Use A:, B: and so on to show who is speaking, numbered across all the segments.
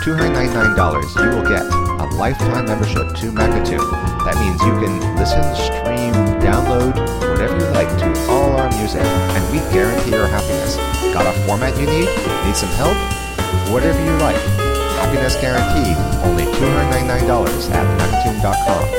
A: $299, you will get a lifetime membership to Magnatune. That means you can listen, stream, download, whatever you like to all our music, and we guarantee your happiness. Got a format you need? Need some help? Whatever you like. Happiness guaranteed. Only $299 at Magnatune.com.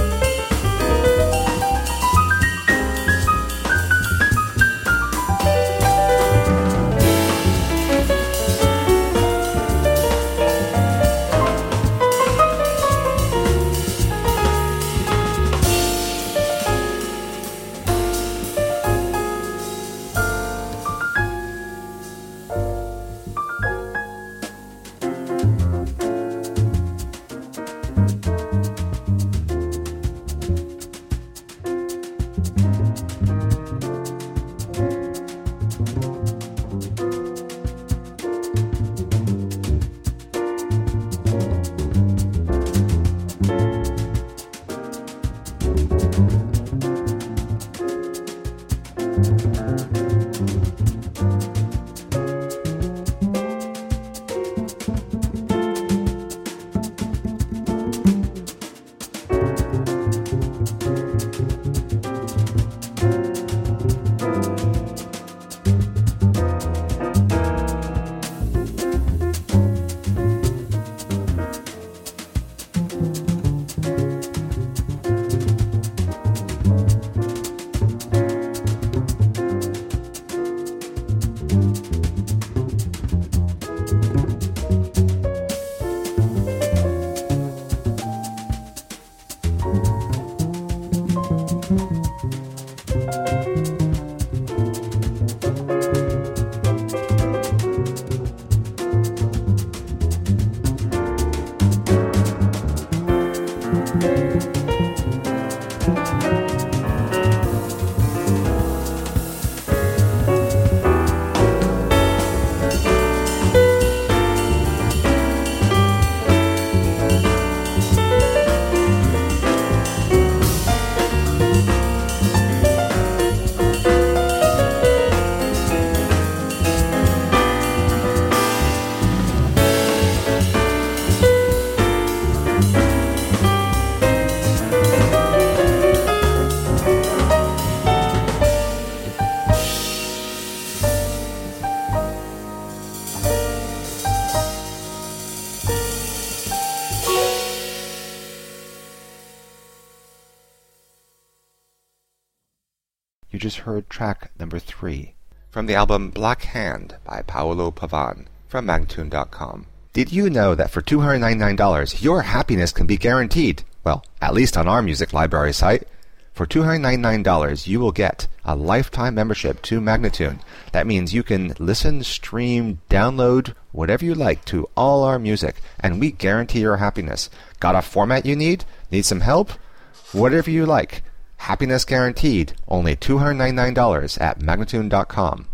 A: You just heard track number 3 from the album Black Hand by Paolo Pavan from Magnatune.com. Did you know that for $299 your happiness can be guaranteed? Well, at least on our music library site. For $299 you will get a lifetime membership to Magnatune. That means you can listen, stream, download, whatever you like to all our music, and we guarantee your happiness. Got a format you need? Need some help? Whatever you like. Happiness guaranteed. Only $299 at Magnatune.com.